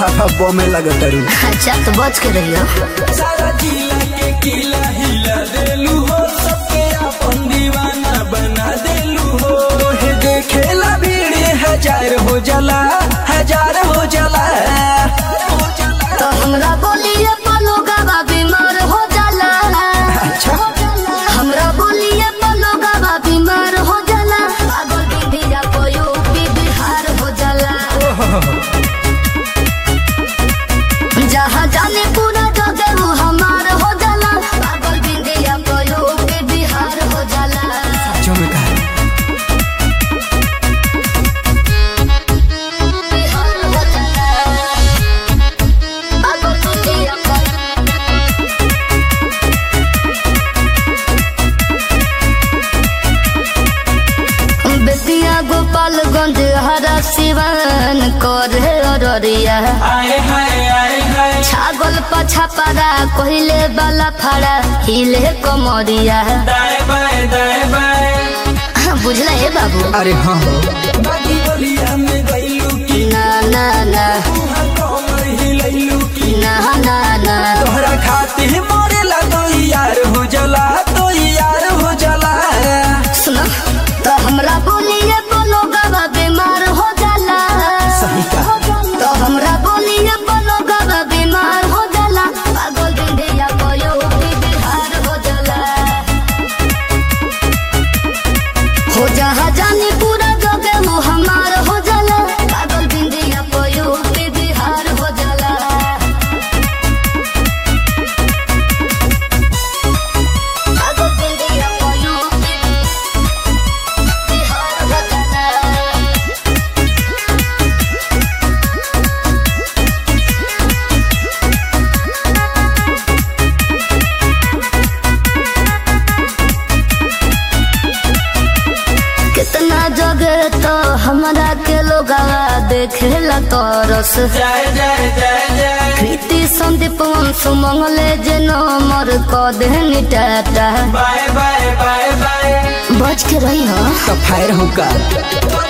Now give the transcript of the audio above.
साफा बमे लगत रू। अच्छा तो बच के रहियो। सारा जिला के किला हिला देलू हो, सबके अपन दीवाना बना देलू हो। तोहे देखेला भीड़ हजार हो जाला, हजार हो जाला। तो हमरा बोलिए पलोगा बीमार हो जाला। अच्छा हमरा बोलिए पलोगा बीमार हो जाला। पागल बिंदिया कोयो भी बिहार हो जाला। जहाँ जाने पूरा जगह वो हमार हो जाला। पागल बिंदिया कोयो भी बिहार हो जाला। जो मैं कहा बिहार हो जाला। पागल बिंदिया बेतिया गोपालगंज हरा सिवान करे अररिया। आए हाय आए हाय। छागल पछा पारा कोहिले बाला फाड़ा हिले कमरिया। दाए बाए दाए बाए। बुझला है बाबू। अरे हाँ बागी बलिया में गईलू की ना ना ना तुहार कमर हिलैलू की ना ना ना। तोहरा खातिर मरेला तो यार हो जाला, तो यार हो जाला। सुनो तो हमरा बोलिए बोलोगा बीमार हो जाला। सही कहा। तो हमरा बोलिए बोलोगा बीमार हो जाला। पागल बिंदिया कोयो भी बिहार हो जाला। हो जहाँ जाने पूरा जगह वो हमार हो जाला। पागल बिंदिया कोयो भी बिहार हो जाला। पागल बिंदिया कोयो भी बिहार हो जाला। कितना जगह तो हमरा के लोग देखेला तरस। जाए जाए जाए जाए। कृति संदीप वंशु मंगले जे नमर क देहनी tata. Bye bye bye bye. बच के रही हो। तो फायर होगा।